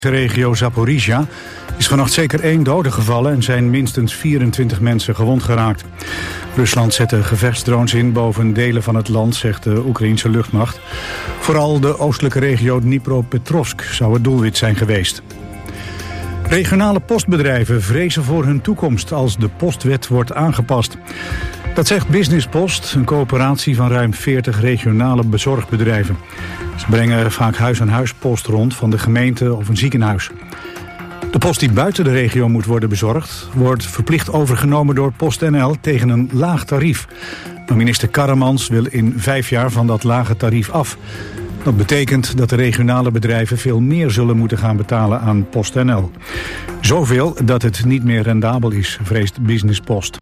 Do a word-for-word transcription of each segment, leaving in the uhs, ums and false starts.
De regio Zaporizhia is vannacht zeker één dode gevallen en zijn minstens vierentwintig mensen gewond geraakt. Rusland zette gevechtsdrones in boven delen van het land, zegt de Oekraïense luchtmacht. Vooral de oostelijke regio Dnipropetrovsk zou het doelwit zijn geweest. Regionale postbedrijven vrezen voor hun toekomst als de postwet wordt aangepast. Dat zegt Business Post, een coöperatie van ruim veertig regionale bezorgbedrijven. Ze brengen vaak huis-aan-huis post rond van de gemeente of een ziekenhuis. De post die buiten de regio moet worden bezorgd wordt verplicht overgenomen door PostNL tegen een laag tarief. Maar minister Karremans wil in vijf jaar van dat lage tarief af. Dat betekent dat de regionale bedrijven veel meer zullen moeten gaan betalen aan PostNL. Zoveel dat het niet meer rendabel is, vreest Business Post.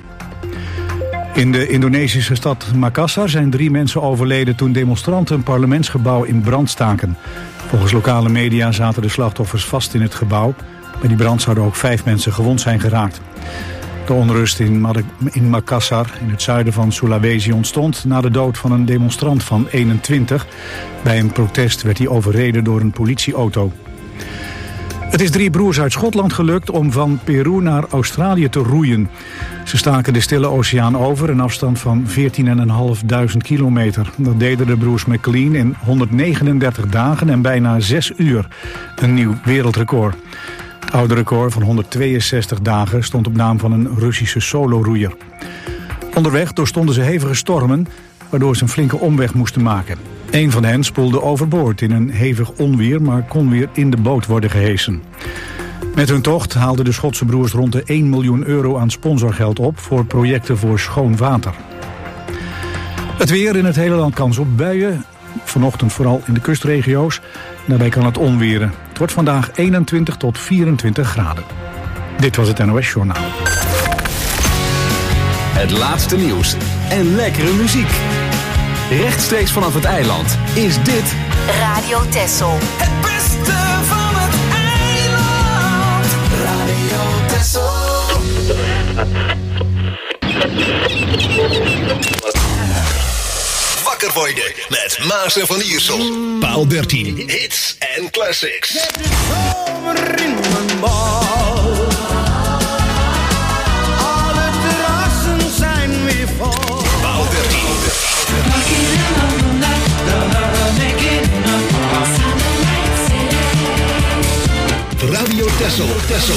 In de Indonesische stad Makassar zijn drie mensen overleden toen demonstranten een parlementsgebouw in brand staken. Volgens lokale media zaten de slachtoffers vast in het gebouw. Bij die brand zouden ook vijf mensen gewond zijn geraakt. De onrust in, Mad- in Makassar, in het zuiden van Sulawesi, ontstond na de dood van een demonstrant van eenentwintig. Bij een protest werd hij overreden door een politieauto. Het is drie broers uit Schotland gelukt om van Peru naar Australië te roeien. Ze staken de Stille Oceaan over, een afstand van veertienduizend vijfhonderd kilometer. Dat deden de broers McLean in honderdnegenendertig dagen en bijna zes uur. Een nieuw wereldrecord. Het oude record van honderdtweeënzestig dagen stond op naam van een Russische soloroeier. Onderweg doorstonden ze hevige stormen, waardoor ze een flinke omweg moesten maken. Een van hen spoelde overboord in een hevig onweer, maar kon weer in de boot worden gehesen. Met hun tocht haalden de Schotse broers rond de één miljoen euro aan sponsorgeld op voor projecten voor schoon water. Het weer: in het hele land kans op buien. Vanochtend vooral in de kustregio's. Daarbij kan het onweren. Het wordt vandaag eenentwintig tot vierentwintig graden. Dit was het N O S Journaal. Het laatste nieuws en lekkere muziek. Rechtstreeks vanaf het eiland is dit Radio Texel. Het beste van het eiland. Radio Texel. Wakker worden met Maas en Van Iersel. Paal dertien. Hits en classics. Zet de zomer in mijn bal. Alle terrassen zijn weer vol. Paal dertien. Radio Texel. Texel.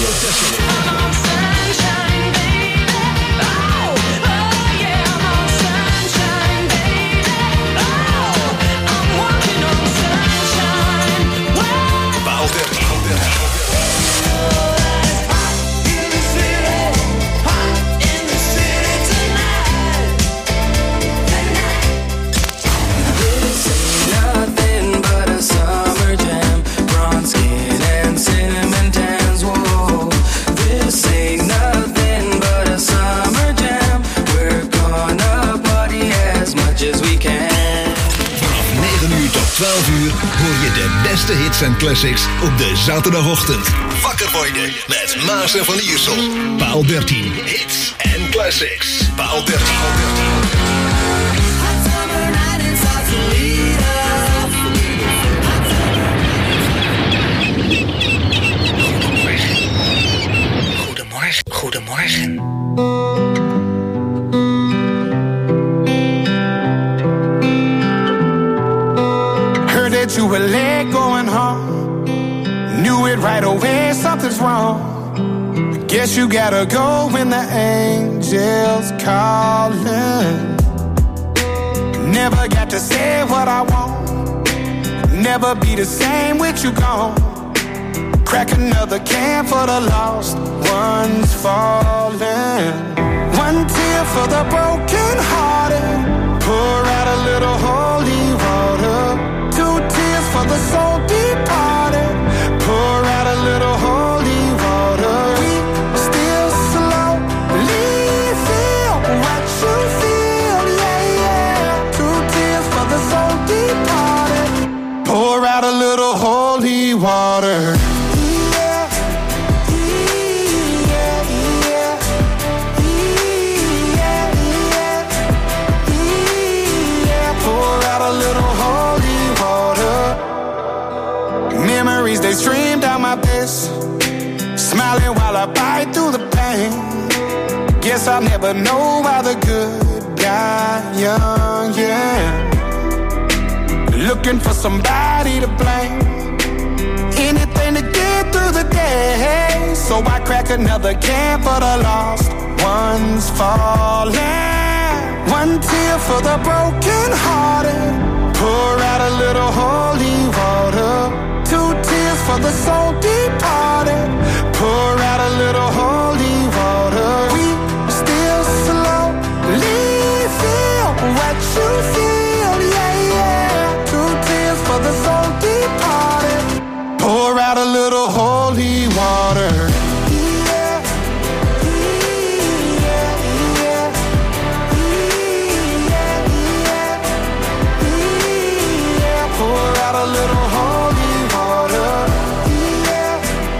twaalf uur hoor je de beste hits en classics op de zaterdagochtend. Wakker worden met Maas en Van Iersel. Paal dertien. Hits en classics. Paal dertien. Goedemorgen. Goedemorgen. That you were late going home. Knew it right away, something's wrong. Guess you gotta go when the angels calling. Never got to say what I want. Never be the same with you gone. Crack another can for the lost ones falling. One tear for the broken hearted. Pour out a little holy water. Two tears for the soul departed. Pour out a little holy water. We still slowly feel what you feel, yeah, yeah. Two tears for the soul departed. Pour out a little holy water. Yeah, yeah, yeah, yeah, yeah, yeah. Pour out a little holy water. while I bite through the pain. Guess I'll never know why the good die young, yeah. Looking for somebody to blame. Anything to get through the day. So I crack another can for the lost ones falling. One tear for the broken hearted. Pour out a little holy water. Two tears for the soul departed. Pour out a little holy water. We still slowly feel what you feel, yeah, yeah. Two tears for the soul departed. Pour out a little holy water. Yeah, yeah, yeah, yeah, yeah, yeah. Pour out a little holy water. Yeah,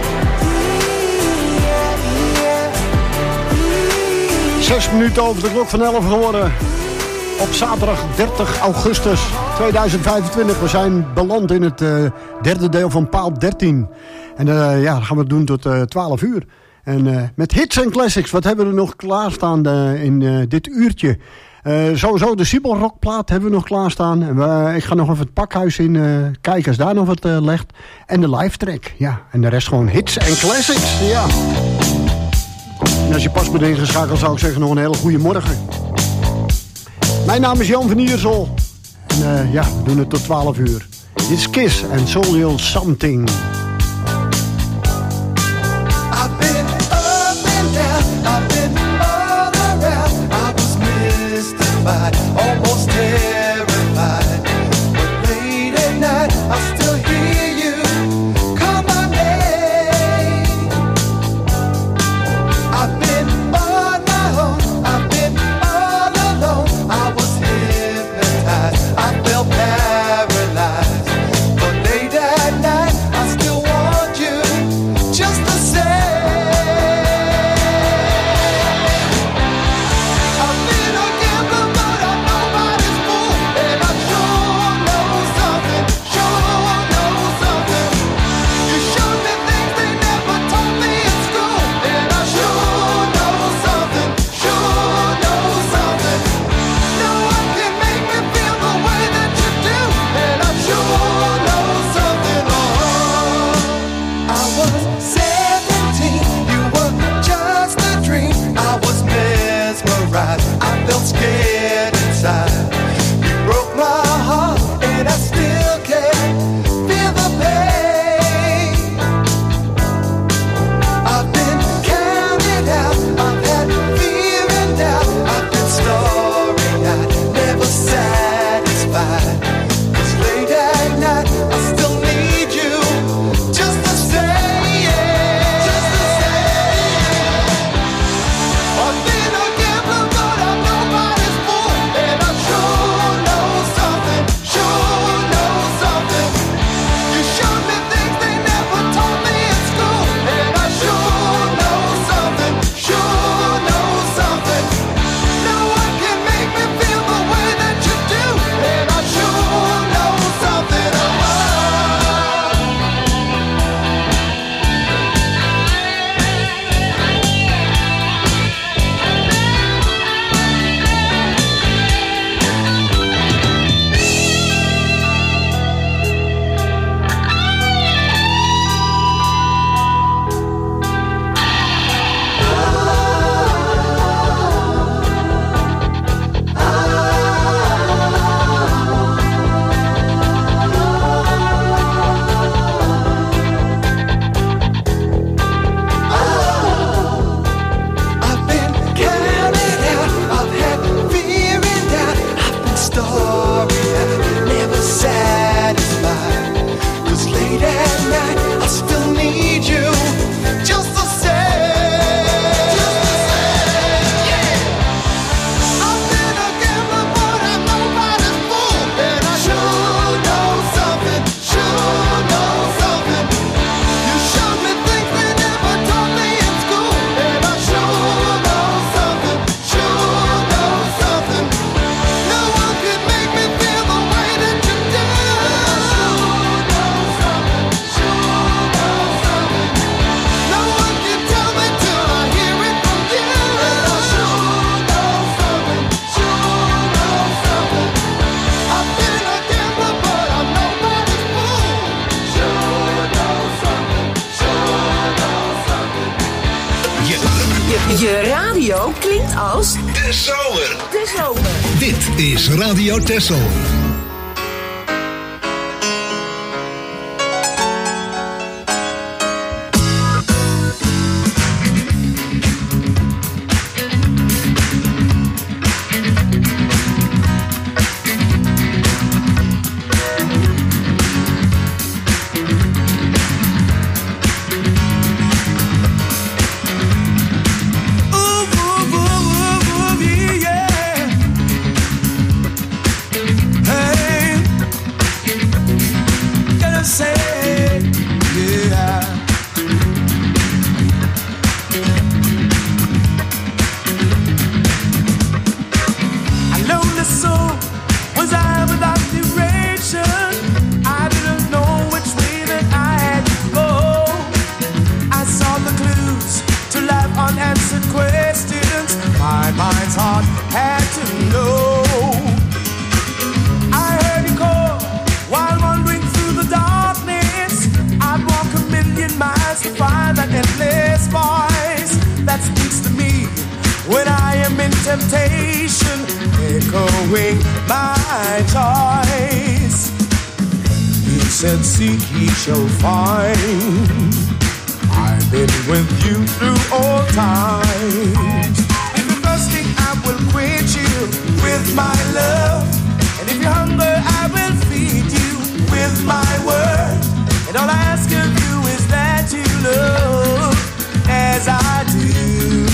yeah, yeah. Zes minuten over de klok van elf geworden. Op zaterdag dertig augustus tweeduizend vijfentwintig. We zijn beland in het uh, derde deel van Paal dertien. En uh, ja, dat gaan we doen tot uh, twaalf uur. En uh, met hits en classics, wat hebben we er nog klaarstaan uh, in uh, dit uurtje? Uh, sowieso de Siebelrockplaat hebben we nog klaarstaan. En we, ik ga nog even het pakhuis in uh, kijken als daar nog wat uh, legt. En de live track, ja. En de rest gewoon hits en classics, ja. En als je pas bent ingeschakeld zou ik zeggen nog een hele goede morgen. Mijn naam is Jan van Iersel. En uh, ja, we doen het tot twaalf uur. Dit is Kiss en Soul You Something. I've been up and down, I've been all around. I was mystified, almost terrified. But late at night, I still hear you call my name. I've been on my own, I've been all alone. I was hypnotized, I felt paralyzed. But late at night, I still Je radio klinkt als de zomer. De zomer. Dit is Radio Texel. Seek ye shall find. I've been with you through all times. If you're thirsty, I will quench you with my love. And if you're hungry, I will feed you with my word. And all I ask of you is that you love as I do.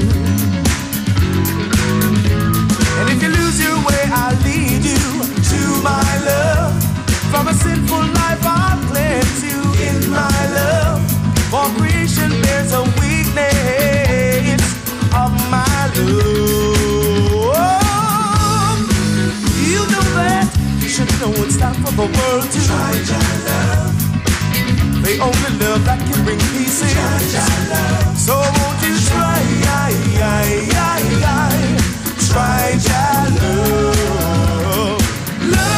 And if you lose your way, I'll lead you to my love. From a sinful life I'll cleanse you in my love. For creation bears a weakness of my love. You know that, you should know it's time for the world to try your love. The only love that can bring peace in. Try your love. So won't you try, I, I, I, I, try your love. Love.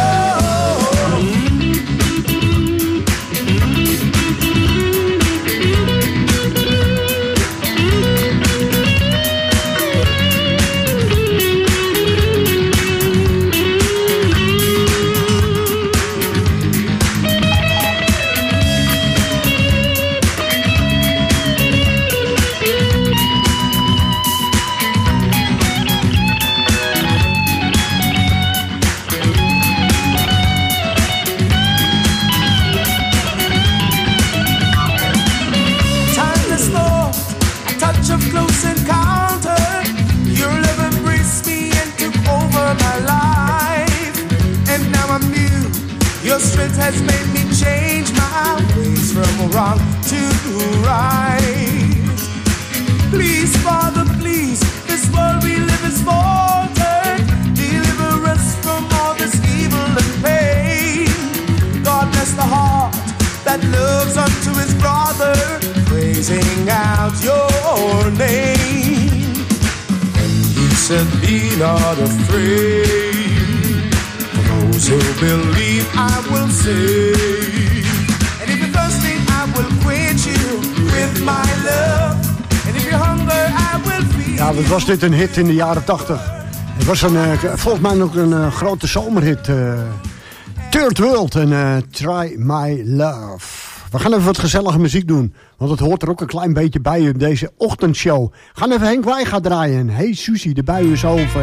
Strength has made me change my ways from wrong to right. Please, Father, please, this world we live is faltered. Deliver us from all this evil and pain. God bless the heart that loves unto his brother, praising out your name. And he said, be not afraid. Those who believe I will save. And if you're thirsty, I will quench you with my love. And if you're hungry, I will feed. Ja, wat was dit een hit in de jaren tachtig. Het was een, uh, volgens mij ook een uh, grote zomerhit. Uh, Third World en uh, Try My Love. We gaan even wat gezellige muziek doen. Want het hoort er ook een klein beetje bij in deze ochtendshow. We gaan even Henk Wijngaard draaien. Hey Susie, de bui is over.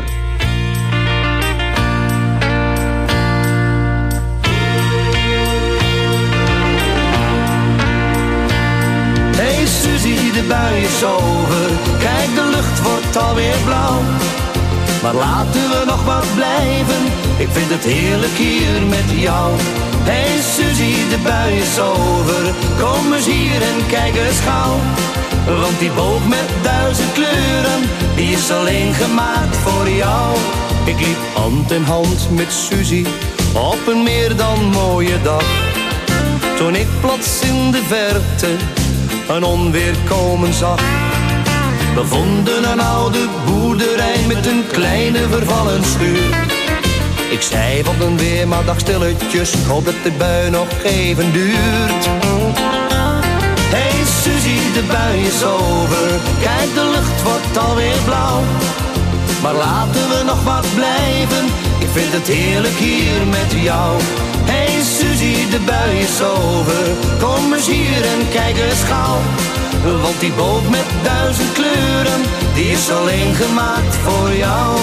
De bui is over, kijk de lucht wordt alweer blauw. Maar laten we nog wat blijven, ik vind het heerlijk hier met jou. Hey Suzie, de bui is over, kom eens hier en kijk eens gauw. Want die boog met duizend kleuren, die is alleen gemaakt voor jou. Ik liep hand in hand met Suzie, op een meer dan mooie dag. Toen ik plots in de verte een onweer komen zag. We vonden een oude boerderij met een kleine vervallen schuur. Ik zei van den weer, maar dag stilletjes, ik hoop dat de bui nog even duurt. Hey Suzie, de bui is over, kijk de lucht wordt alweer blauw. Maar laten we nog wat blijven, ik vind het heerlijk hier met jou. Hey Suzie, de bui is over, kom eens hier en kijk eens gauw. Want die boot met duizend kleuren, die is alleen gemaakt voor jou.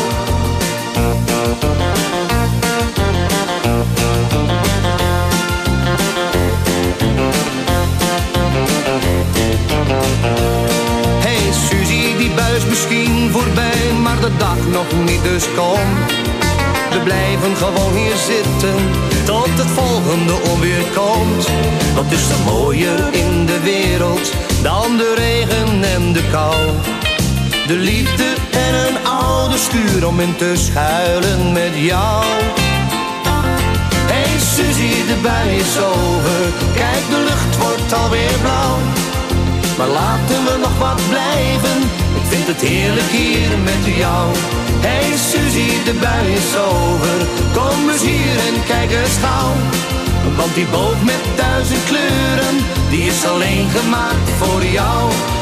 Hey Suzie, die bui is misschien voorbij, maar de dag nog niet, dus kom. We blijven gewoon hier zitten, tot het volgende onweer komt. Wat is er mooier in de wereld, dan de regen en de kou. De liefde en een oude schuur om in te schuilen met jou. Hey Suzie, de bui is over, kijk de lucht wordt alweer blauw. Maar laten we nog wat blijven, ik vind het heerlijk hier met jou. Hey Suzie, de bui is over, kom eens hier en kijk eens gauw. Want die boot met duizend kleuren, die is alleen gemaakt voor jou.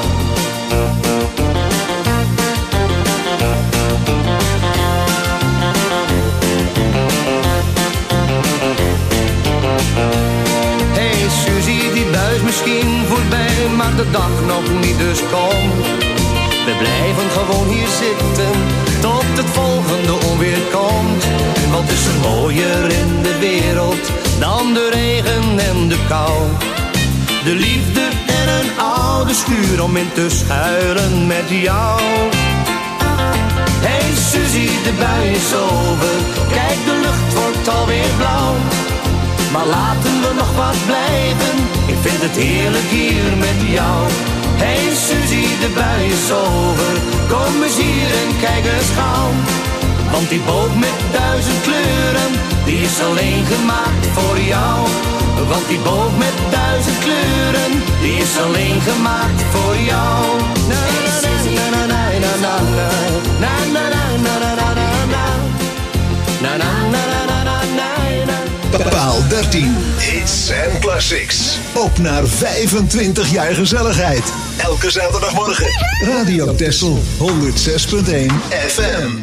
Hey Suzie, die bui is misschien voorbij, maar de dag nog niet, dus kom. We blijven gewoon hier zitten, tot het volgende onweer komt. Wat is er mooier in de wereld, dan de regen en de kou. De liefde en een oude schuur om in te schuilen met jou. Hey Suzie, de bui is over, kijk de lucht wordt alweer blauw. Maar laten we nog wat blijven, ik vind het heerlijk hier met jou. Hey Suzie, de bui is over, kom eens hier en kijk eens gauw. Want die boot met duizend kleuren, die is alleen gemaakt voor jou. Want die boot met duizend kleuren, die is alleen gemaakt voor jou. Na na na na na na na na na na na na na na na na na na. Paal dertien, hits en classics. Op naar vijfentwintig jaar gezelligheid. Elke zaterdagmorgen. Radio Texel honderd zes punt één F M.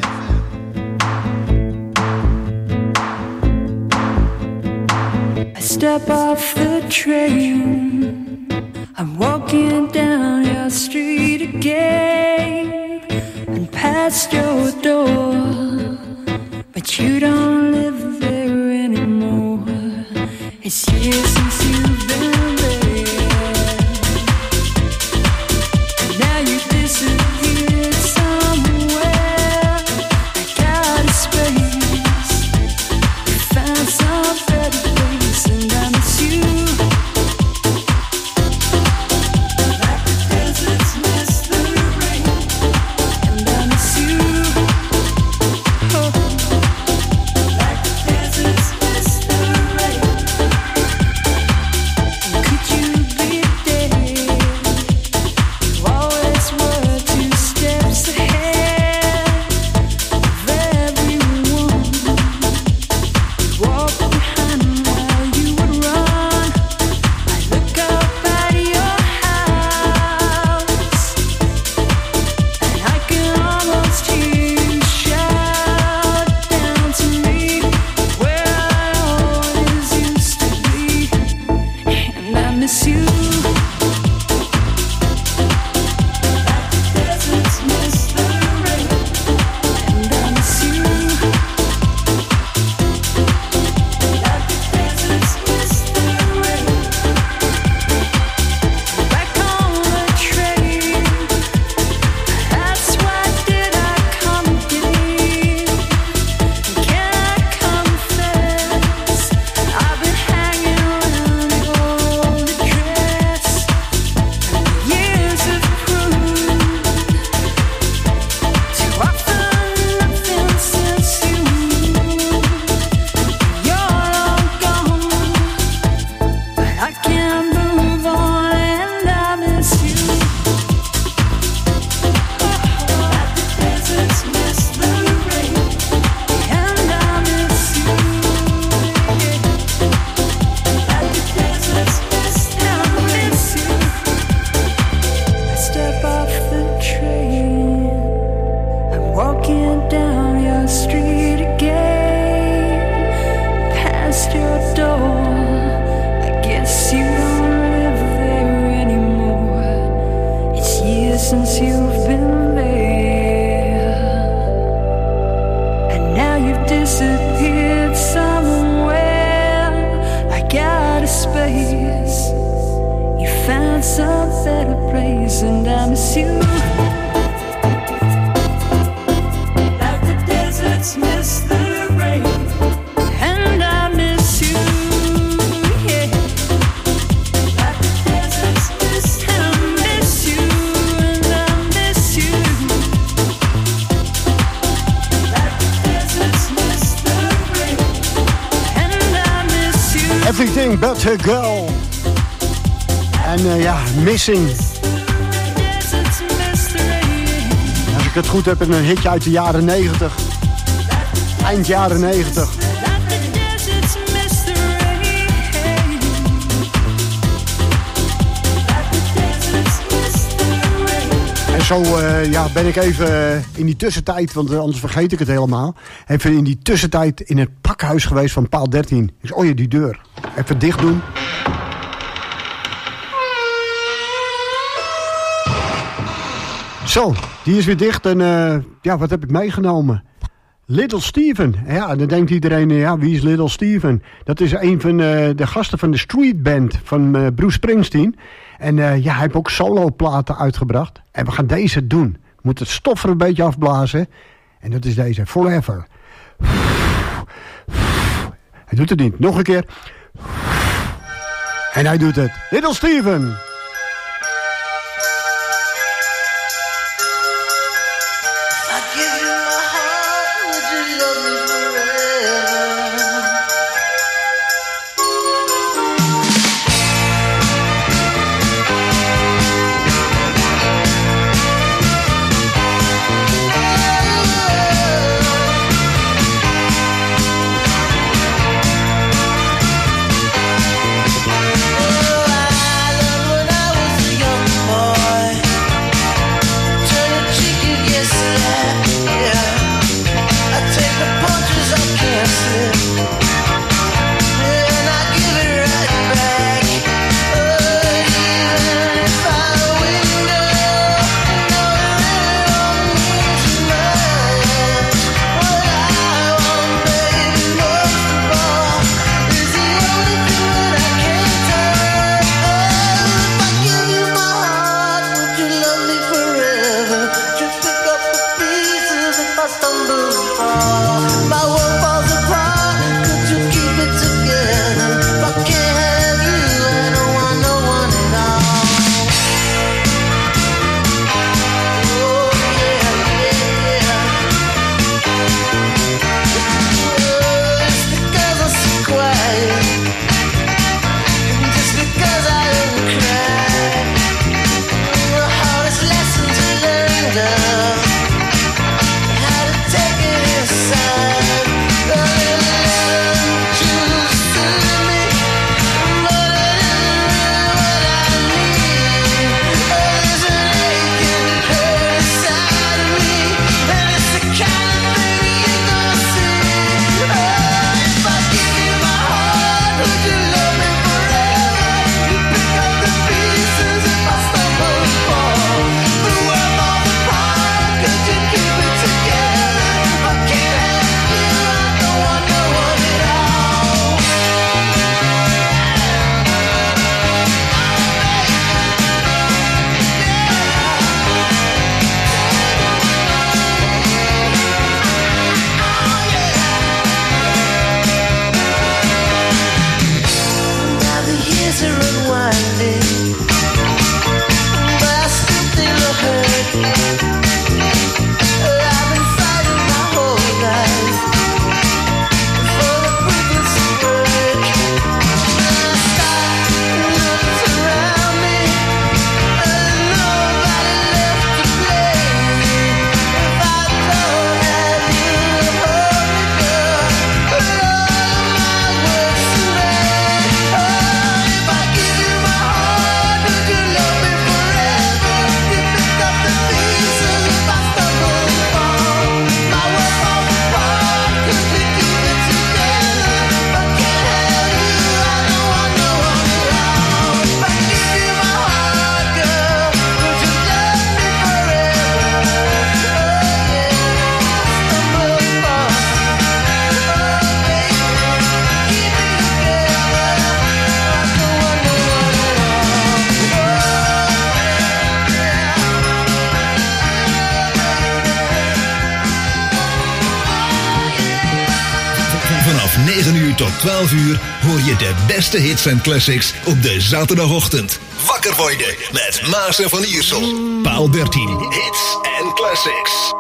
I step off the train, I'm walking down your street again, and past your door, but you don't live there anymore. It's years since you've been there, and now you disappeared somewhere. I got a space, found some better place, and I miss you. Like the deserts miss the rain, and I miss you. Oh. Like the deserts miss the rain. Could since you've been there, and now you've disappeared somewhere. I got a space, you found some better place, and I miss you. Like the deserts miss the rain, and I miss you. Yeah. Like the deserts miss, and I miss you, and I miss you. Like the deserts miss the rain, and I miss you. Everything but a girl. En uh, ja, Missing. Als ik het goed heb, een hitje uit de jaren negentig. Eind jaren negentig. En zo uh, ja, ben ik even in die tussentijd, want anders vergeet ik het helemaal. Even in die tussentijd in het pakhuis geweest van paal dertien. Ik zei, oh ja, die deur. Even dicht doen. Zo, die is weer dicht en uh, ja, wat heb ik meegenomen? Little Steven. Ja, dan denkt iedereen, ja, wie is Little Steven? Dat is een van uh, de gasten van de Street Band van uh, Bruce Springsteen. En uh, ja, hij heeft ook soloplaten uitgebracht. En we gaan deze doen. We moeten het stof er een beetje afblazen. En dat is deze, Forever. Hij doet het niet. Nog een keer. En hij doet het. Little Steven. How to take it inside. twaalf uur hoor je de beste hits en classics op de zaterdagochtend. Wakker worden met Maas en Van Iersel. Paal dertien, hits en classics.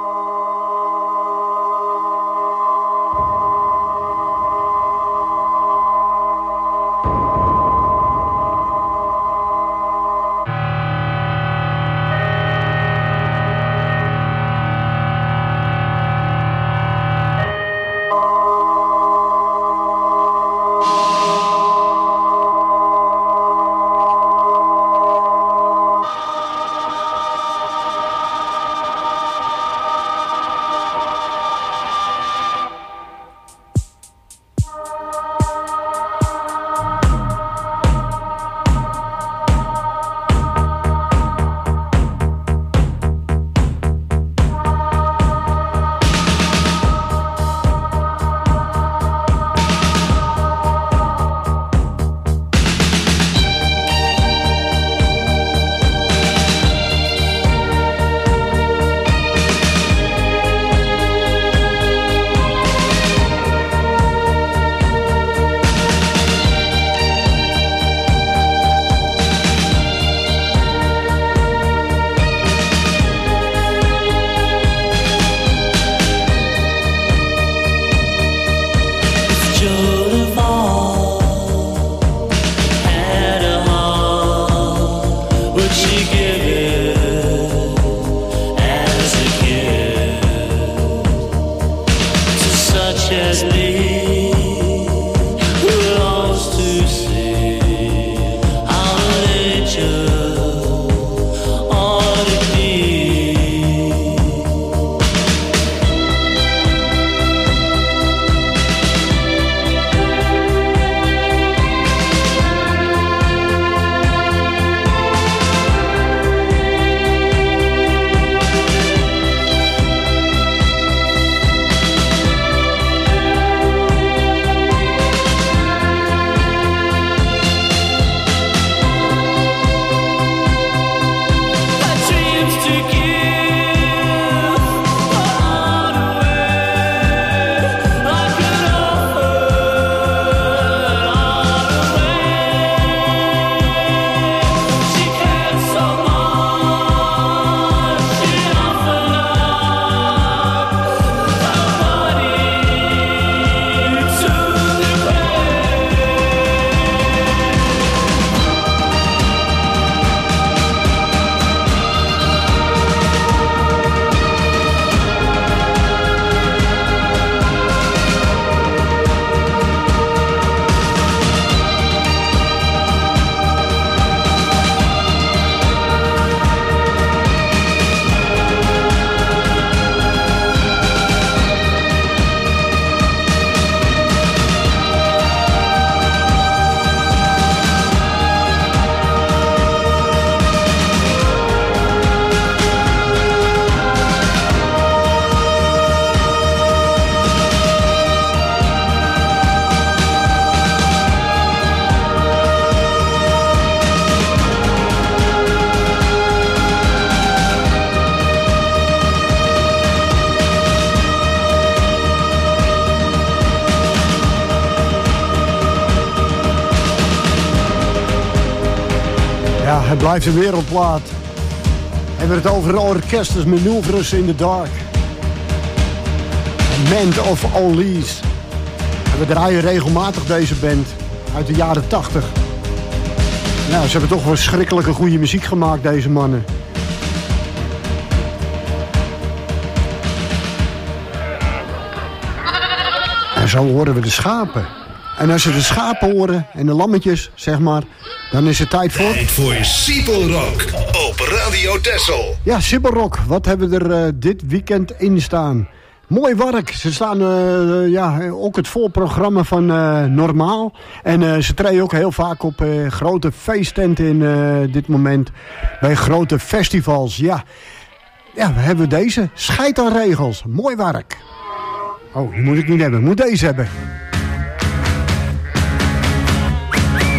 Het blijft een wereldplaat. Hebben we het over orkesters manoeuvres in the dark. Band of Onlys. En we draaien regelmatig deze band uit de jaren tachtig. Nou, ze hebben toch wel schrikkelijke goede muziek gemaakt, deze mannen. En zo horen we de schapen. En als ze de schapen horen en de lammetjes, zeg maar, dan is het tijd voor... Tijd voor Sippelrock op Radio Texel. Ja, Sippelrock. Wat hebben we er uh, dit weekend in staan? Mooi werk. Ze staan uh, ja, ook het volprogramma van uh, Normaal. En uh, ze treden ook heel vaak op uh, grote feesttenten in uh, dit moment. Bij grote festivals. Ja, ja we hebben deze. Scheid aan regels. Mooi werk. Oh, die moet ik niet hebben. Ik moet deze hebben.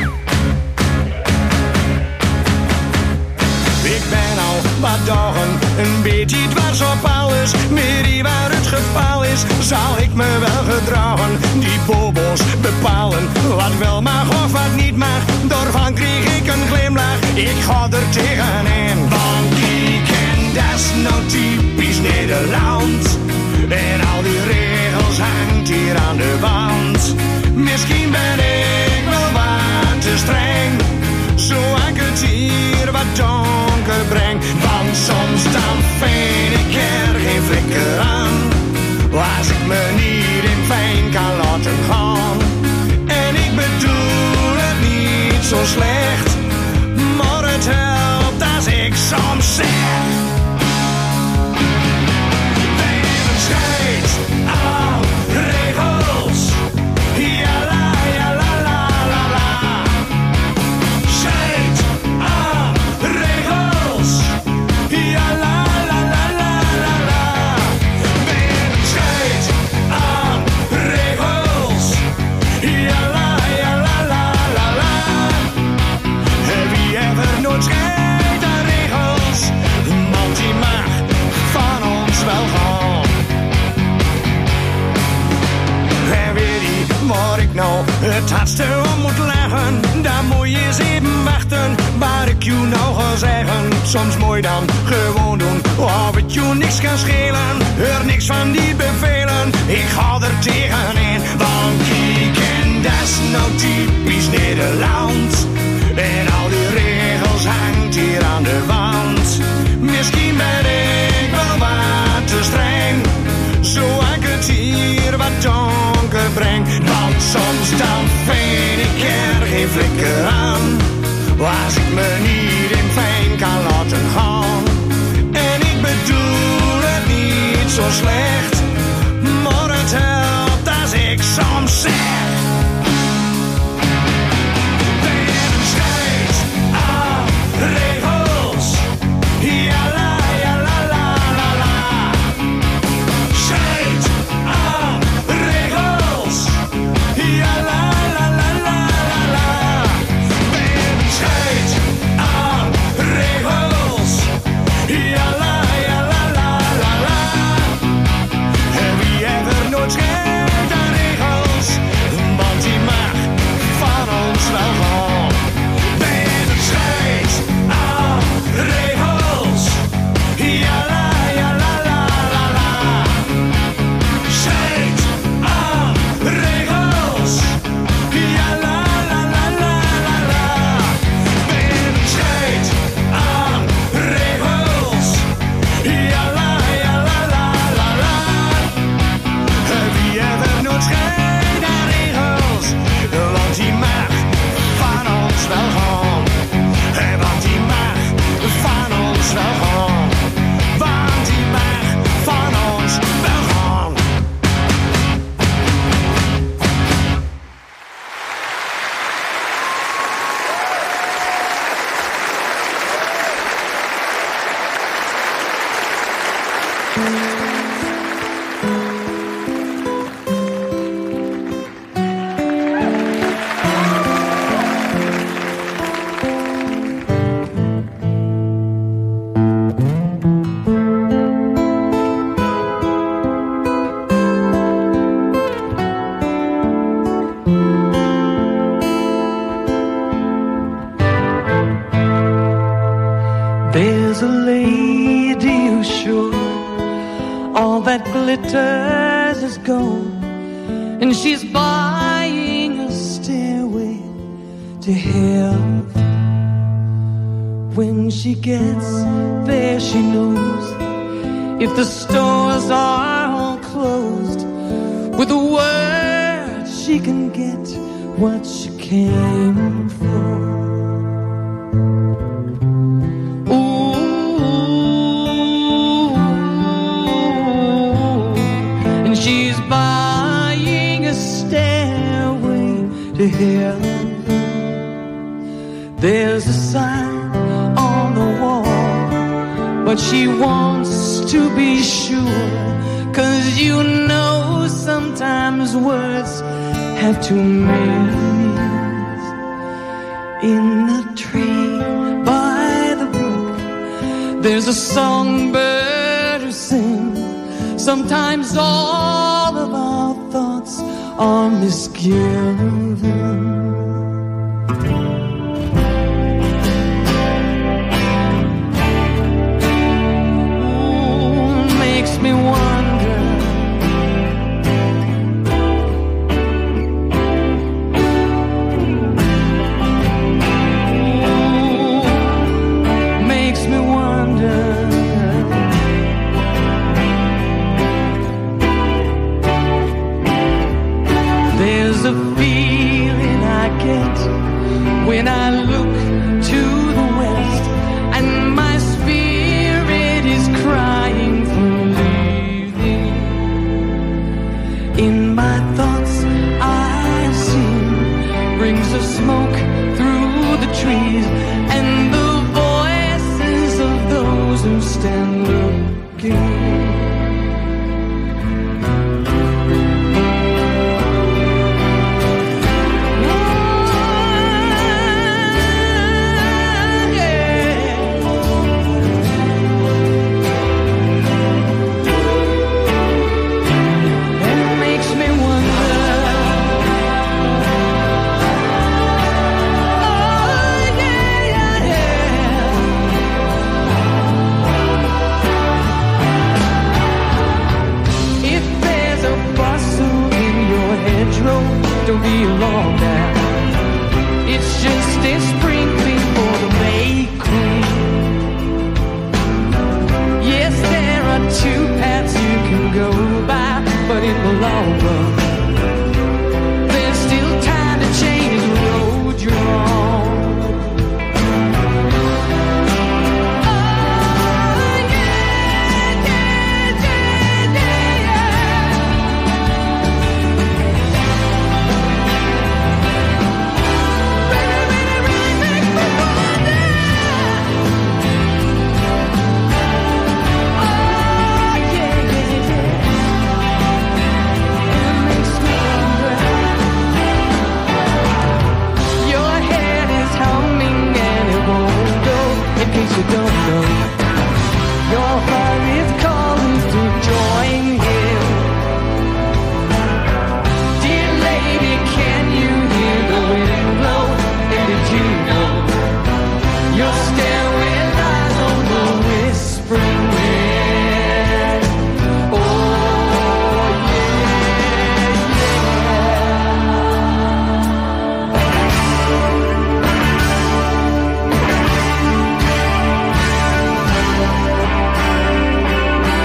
Ik ben al wat dagen Een beetje dwars op alles, meer die waar het geval is, zal ik me wel gedragen. Die bobo's bepalen wat wel mag of wat niet mag. Daarvan kreeg ik een glimlach, ik ga er tegenin. Want die ken, dat is nou typisch Nederland. En al die regels hangt hier aan de wand. Misschien ben ik wel wat te streng, zoals ik het hier wat donker breng. Want soms dan vind ik er geen flikker aan, als ik me niet in pijn kan laten gaan. En ik bedoel het niet zo slecht, maar het helpt als ik soms zeg: wij hebben scheid aan regels. Ja la, ja la la la la. Scheid aan regels. Ja la la la la la la. Wij hebben scheid aan regels. Ja la, ja la la la la. Wie ever nooit scheid aan regels, want die mag van ons wel gaan. En weet je waar ik nou het hardste om moet leggen? Dan moet je eens even wachten, waar ik je nou ga zeggen. Soms mooi dan gewoon doen, of het je niks kan schelen. Heur niks van die bevelen, ik ga er tegenin. Want kijk, en dat is nou typisch Nederland. En al die regels hangt hier aan de wand. Misschien ben ik wel wat te streng, zoals ik het hier wat donker breng. Want soms dan vind ik er geen flikker aan, als ik me niet in pijn kan laten gaan. En ik bedoel het niet zo slecht, maar het helpt als ik soms zeg: wij hebben scheid aan regels. Ja la, ja la la la la. Scheid aan regels. Ja la la la la la la. Wij hebben scheid aan regels. Ja la, ja la la la la. En wie ever nooit scheid aan regels, want die mag van ons wel gaan. Wij hebben scheid aan regels. Ja la, ja la la la la. Scheid aan regels. Ja la la la la la la. Wij hebben scheid aan regels. Ja la, ja la la la la. Wie ever nooit scheid aan regels, want die mag van ons wel gaan. Want die mag van ons wel gaan. Want die mag van ons wel gaan. There's a lady who's sure all that glitters is gold, and she's buying a stairway to heaven. When she gets there, she knows if the stores are all closed, with a word she can get what she came for. She's buying a stairway to heaven. There's a sign on the wall, but she wants to be sure, 'cause you know sometimes words have two meanings. In the tree by the brook, There's a songbird who sings. Sometimes all of our thoughts are misgiven. Me wonder, ooh, makes me wonder. There's a feeling I get when I look to the west, and my spirit is crying for in my thoughts I see rings of smoke through the trees, and the voices of those who stand looking. Don't be alone now. It's just a sprinkling for the May Queen. Yes, there are two paths you can go by, but in the long run, there's still time to change the road you're on. You don't know your heart is calling to join him. Dear lady, can you hear the wind blow? And did you know your stairway lies on the whispering wind? Oh yeah, yeah.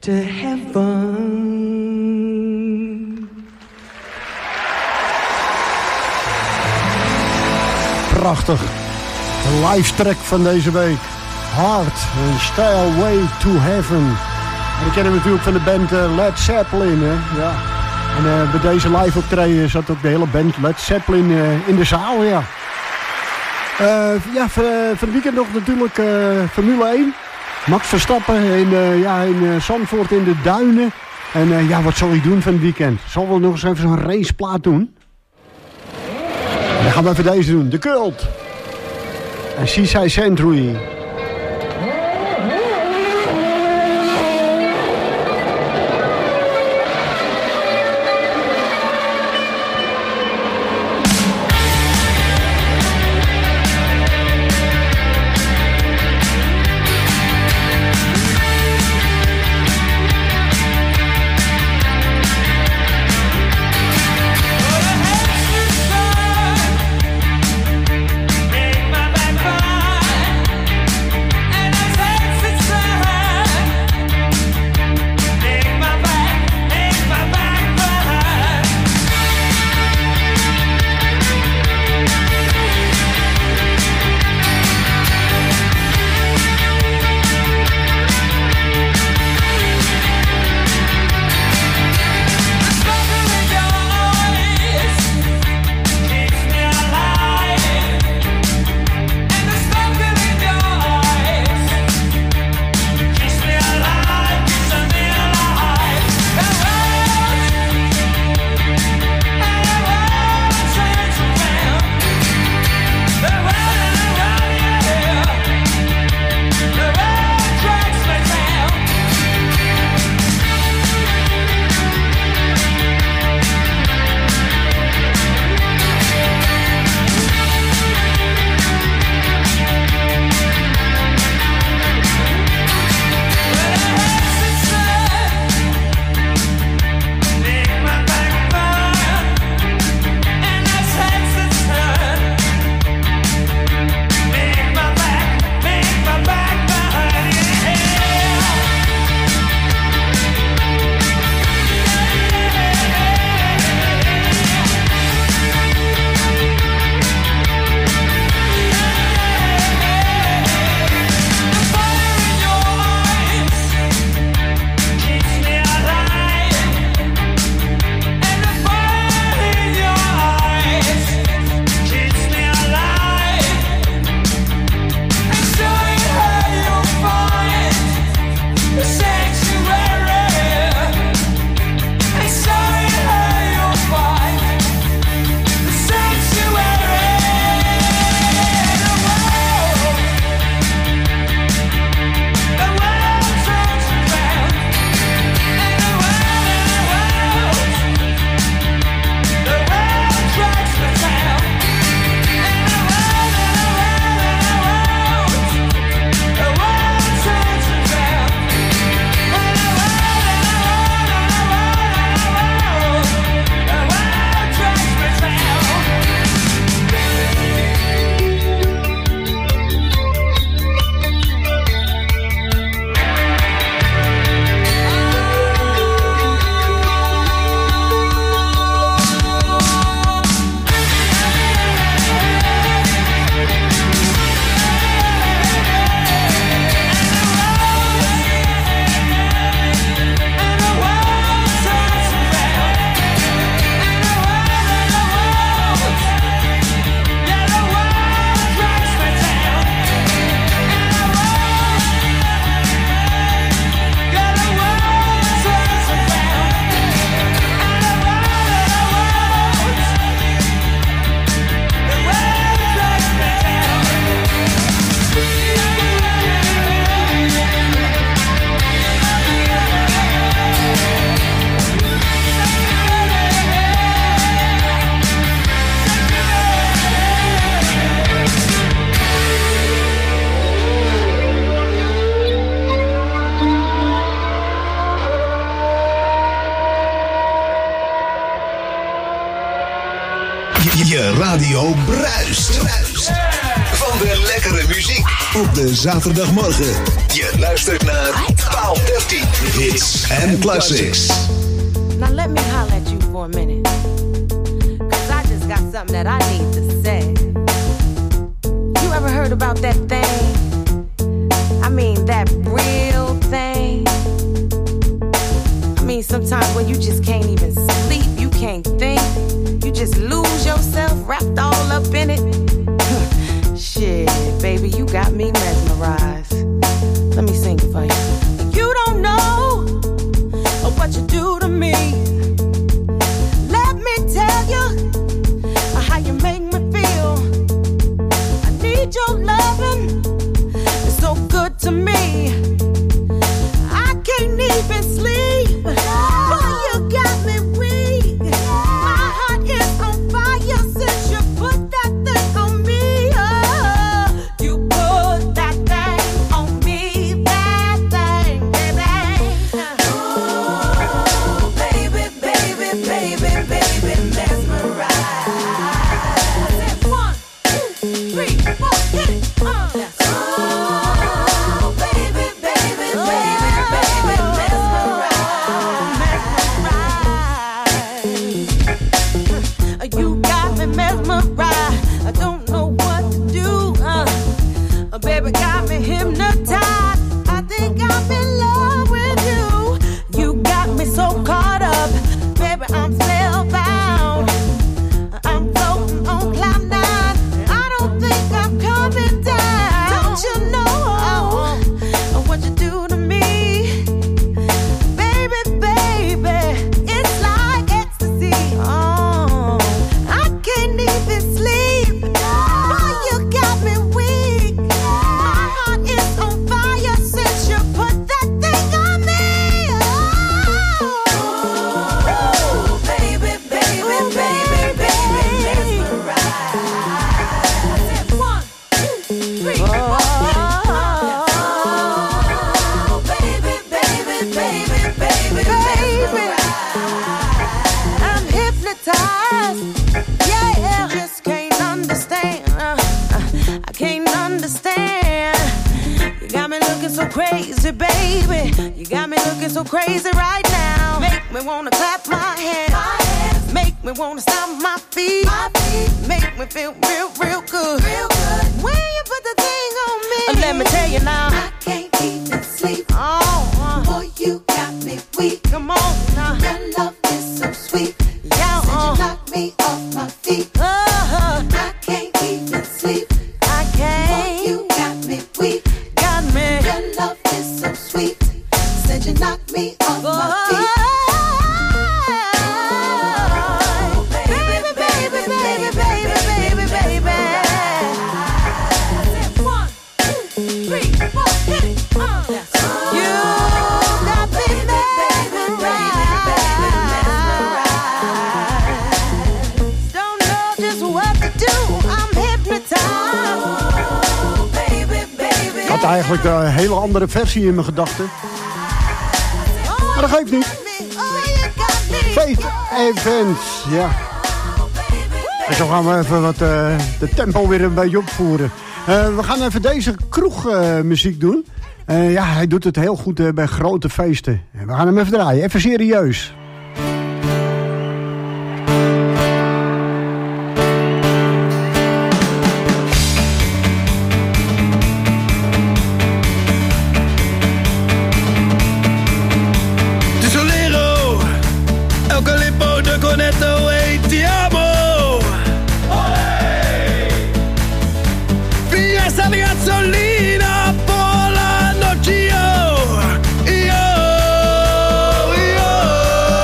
to heaven. Prachtig. De live track van deze week. Hard and Stairway to Heaven. En die kennen we natuurlijk van de band uh, Led Zeppelin. Hè? Ja. En uh, bij deze live optreden zat ook de hele band Led Zeppelin uh, in de zaal. Ja, uh, ja voor, uh, voor het weekend nog natuurlijk uh, Formule één. Max Verstappen in, uh, ja, in uh, Zandvoort in de Duinen. En uh, ja, wat zal hij doen van het weekend? Zal wel nog eens even zo'n raceplaat doen? Dan gaan we even deze doen. De Cult. En Seaside Century. Je radio bruist. Van de lekkere muziek op de zaterdagmorgen. Je luistert naar Paal dertien. Hits and Classics. Now let me holler at you for a minute. Cause I just got something that I need to say. You ever heard about that thing? I mean that real thing. I mean sometimes when you just can't even sleep, you can't think, you just lose yourself wrapped all up in it. Shit, baby, you got me mesmerized. Let me sing it for you. You don't know what you do to me. Let me tell you how you make me feel. I need your loving, it's so good to me. I can't even sleep, boy, you got me weak. My heart is on fire since you put that thing on me. Oh, you put that thing on me, that thing, baby. Oh, baby, baby, baby, baby, mesmerized. One, two, three, four, hit it. Uh. Oh, baby, baby, baby, baby, mesmerized. You got me mesmerized. I don't know what to do. Uh, uh, baby got me hypnotized. I think I'm in love with you. You got me so caught up. Baby, I'm spellbound. I'm floating on cloud nine. I don't think I'm coming down. Don't you know what you do to me? Baby, baby, it's like ecstasy. Oh, I can't even sleep. Boy, you got me weak. My heart is on fire since you put that thing on me. Oh, baby, baby, baby, baby, mesmerized. One, two, three, four, oh, baby, baby, baby, baby, baby, I'm hypnotized. Yeah, just can't understand. Uh, uh, I can't understand. You got me looking so crazy, baby. You got me looking so crazy right now. Make me wanna clap my hands. Make me wanna stomp my feet. Make me feel real, real good. Real good. When you put the thing on me, uh, let me tell you now, I can't even sleep. Oh, uh, boy, you got me weak. Come on now, your love is so sweet. Yeah, uh, you knock me off my feet. Uh, I can't even sleep. I can't. Boy, you got me weak. Got me. Your love is so sweet. Said you knock me off my feet. Baby, baby, baby, baby, baby, baby. One, two, three, four, hit it. Uh. You got me mesmerized. Don't know just what to do. I'm hypnotized. Baby, baby. Ik had eigenlijk een hele andere versie in mijn gedachten. Maar dat geeft niet. Faith Evans, ja. En zo gaan we even wat, uh, de tempo weer een beetje opvoeren. Uh, we gaan even deze kroegmuziek uh, doen. Uh, ja, hij doet het heel goed uh, bij grote feesten. We gaan hem even draaien, even serieus. Gasolina por la noche, yo, yo, yo.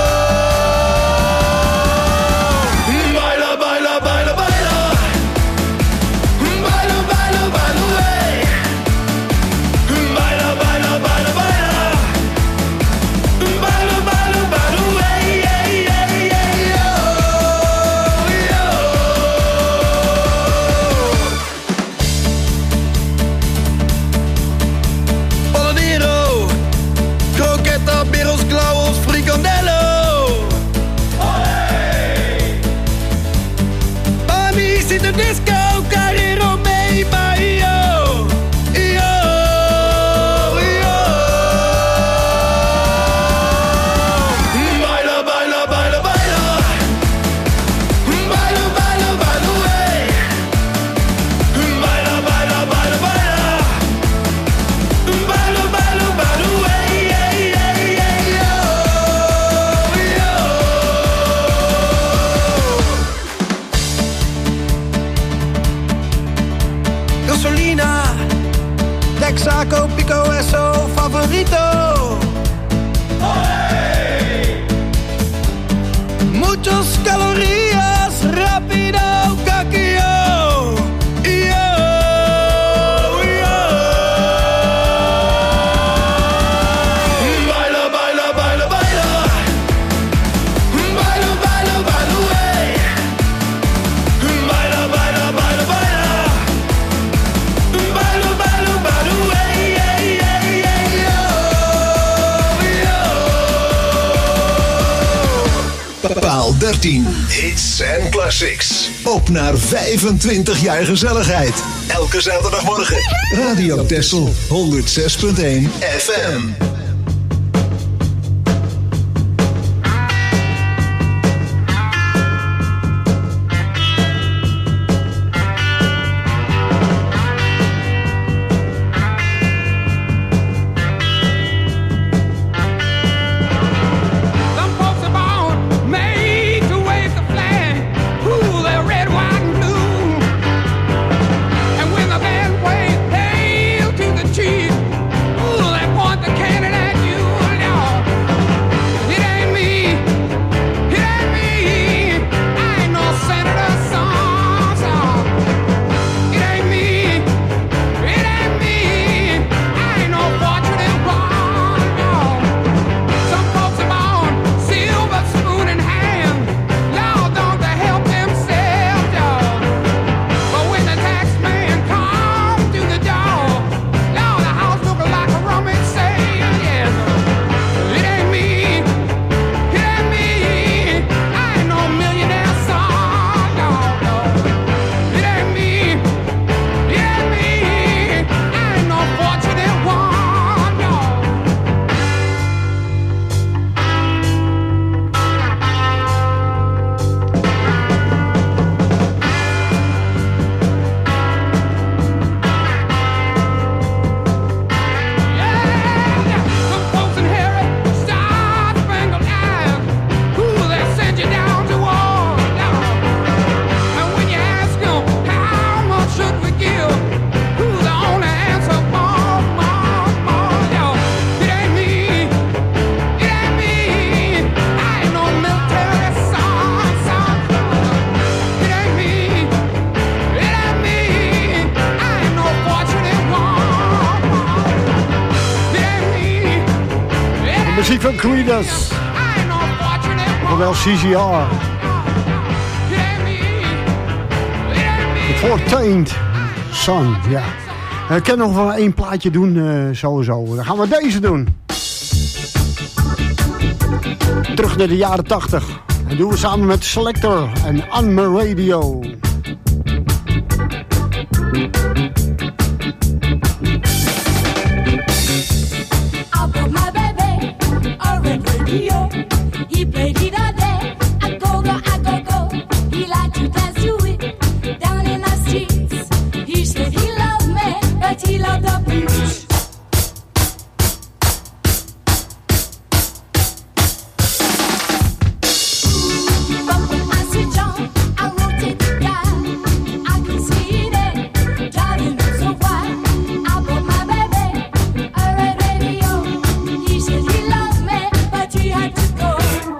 Paal dertien. Hits en classics. Op naar vijfentwintig jaar gezelligheid. Elke zaterdagmorgen. Radio Texel honderd zes punt één F M. Muziek van Creedence. Ofwel C C R. The Fourteenth Son, ja. Ik kan nog wel één plaatje doen, uh, sowieso. Dan gaan we deze doen. Terug naar de jaren tachtig. En doen we samen met Selector en Anme Radio. He played it all day. I go go, I go go. He liked to dance to it down in the streets. He said he loved me, but he loved the beach. But when I switch on, I rotate the dial. I can see it driving me so wild. I bought my baby a red radio. He said he loved me, but he had to go.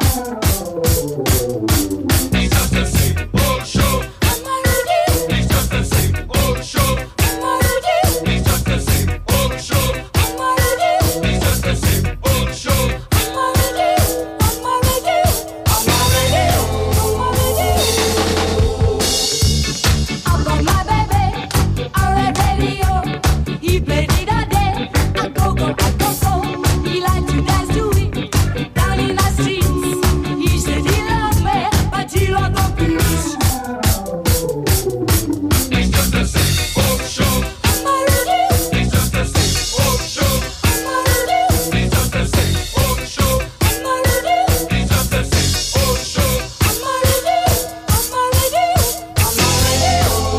He's just the same old show. I'm already. He's just the same old show. I'm already. He's just the same old show. I'm already. He's just the same old show. I'm already. I'm already. I'm already. I'm already. I got my baby a red radio. He played it all day. I go go, I go go. He liked to dance to it down in the streets. He said he loved me, but he loved the beach. He's just the same old show. I'm already. He's just the same old show. I'm already. He's just the same old show. I'm already. He's just the same old show. I'm already. I'm already. I'm already.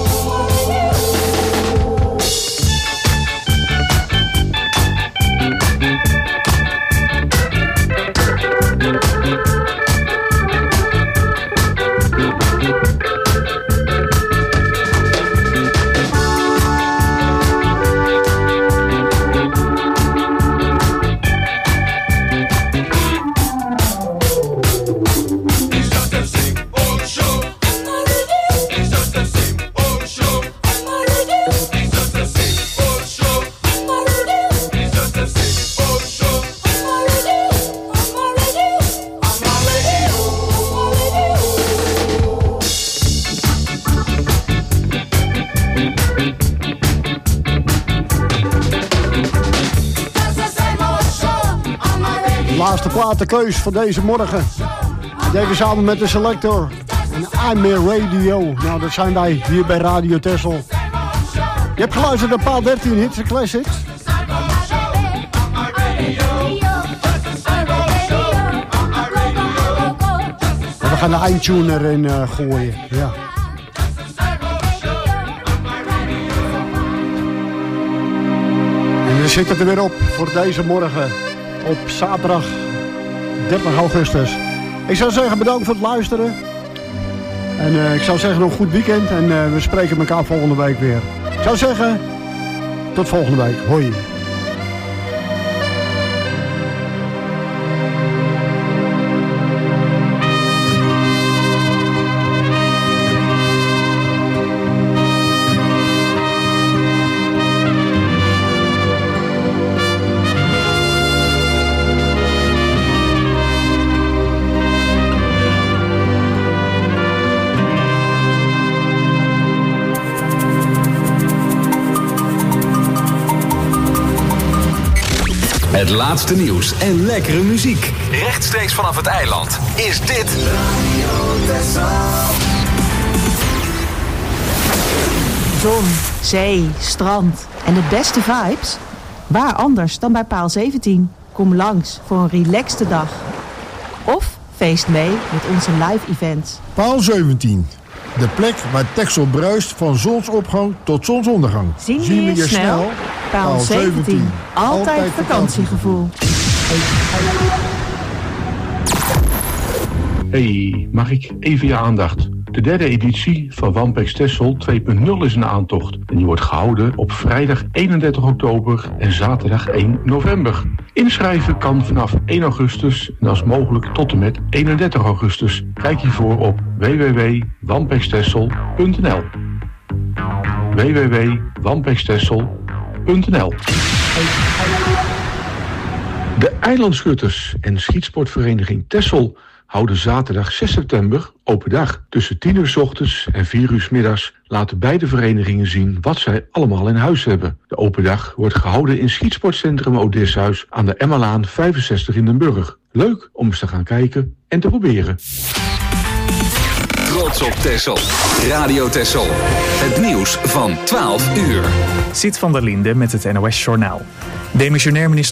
He's just the same old show. I'm already. He's just the same old show. I'm already. He's just the same old show. I'm already. He's just the same old show. I'm already. I'm already. I'm already. Laatste platenkeus van deze morgen. Deze samen met de Selector. En I'm Meer Radio. Nou, dat zijn wij hier bij Radio Texel. Je hebt geluisterd naar Paal dertien Hits en Classics. En we gaan de eindtune erin uh, gooien. Ja. En dan zit het er weer op voor deze morgen. Op zaterdag dertig augustus. Ik zou zeggen bedankt voor het luisteren. En uh, ik zou zeggen nog een goed weekend. En uh, we spreken elkaar volgende week weer. Ik zou zeggen, tot volgende week. Hoi. Het laatste nieuws en lekkere muziek. Rechtstreeks vanaf het eiland is dit Zon, zee, strand en de beste vibes? Waar anders dan bij Paal zeventien? Kom langs voor een relaxte dag. Of feest mee met onze live events. Paal zeventien. De plek waar Texel bruist van zonsopgang tot zonsondergang. Zien we je snel? snel? Paal zeventien. Altijd, Altijd vakantiegevoel. Hey, mag ik even je aandacht? De derde editie van Wampex Texel twee punt nul is een aantocht. En die wordt gehouden op vrijdag eenendertig oktober en zaterdag één november. Inschrijven kan vanaf één augustus en als mogelijk tot en met eenendertig augustus. Kijk hiervoor op w w w punt wampextexel punt n l w w w punt wampextexel punt n l. De Eilandschutters en Schietsportvereniging Texel houden zaterdag zes september open dag. Tussen tien uur 's ochtends en vier uur 's middags laten beide verenigingen zien wat zij allemaal in huis hebben. De open dag wordt gehouden in Schietsportcentrum Odysseus aan de Emmalaan vijfenzestig in Den Burg. Leuk om eens te gaan kijken en te proberen. Trots op Texel. Radio Texel. Het nieuws van twaalf uur. Siet van der Linde met het N O S Journaal. Demissionair minister